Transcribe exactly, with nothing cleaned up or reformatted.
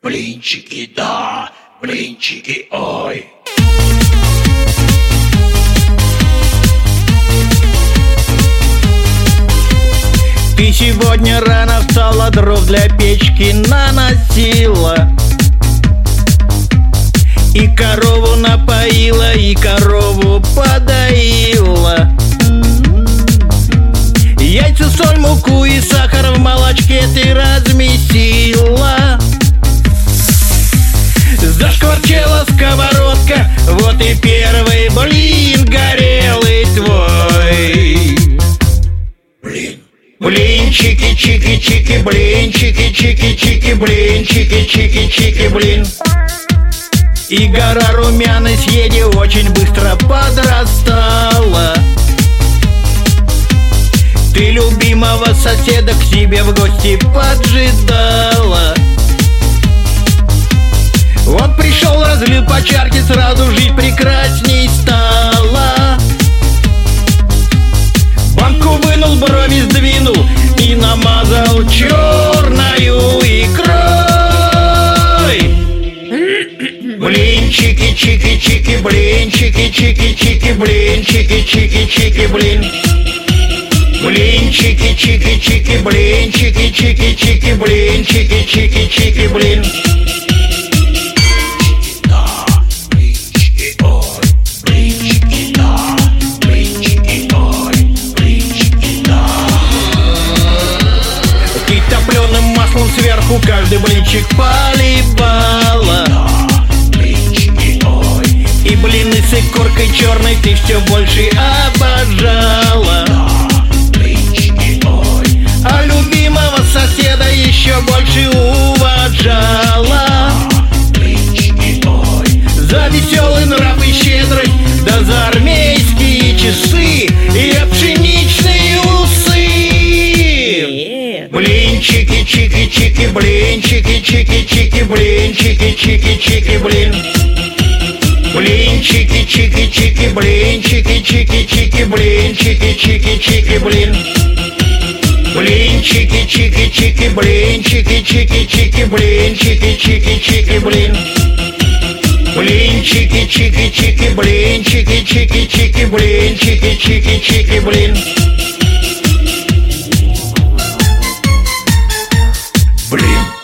Блинчики, да, блинчики, ой. Ты сегодня рано встала, дров для печки наносила, и корову напоила, и корову подоила. Яйца, соль, муку и сахар в молочке ты размесила. Зашкварчала сковородка, вот и первый блин горелый твой. Блин. Блинчики, чики-чики, блинчики, чики-чики, блинчики, чики-чики, блин. И гора румяной съеди очень быстро подрастала. Ты любимого соседа к себе в гости поджидала. Он пришел, разлил по чарке, сразу жить прекрасней стало. Банку вынул, брови сдвинул и намазал черною икрой. Блинчики, чики-чики, блинчики, чики-чики, блинчики, чики-чики, блин. Блинчики, чики-чики, блинчики, чики-чики, блинчики, чики-чики, блин. Сверху каждый блинчик поливала, и блины с икоркой черной ты все больше обожала. А любимого соседа еще больше уважала. За веселый нрав и щедрость, да за армейские часы и пшеничные усы. Блинчики, чики-чики, блинчики, чики-чики, блинчики, чики-чики, блин. Блинчики, чики-чики, блинчики, чики-чики, блинчики, чики-чики, блин. Блинчики, чики-чики, блинчики, чики-чики, блинчики, чики-чики, блин. Блинчики, чики-чики, блинчики, чики-чики, блинчики, чики-чики, блин. Блин.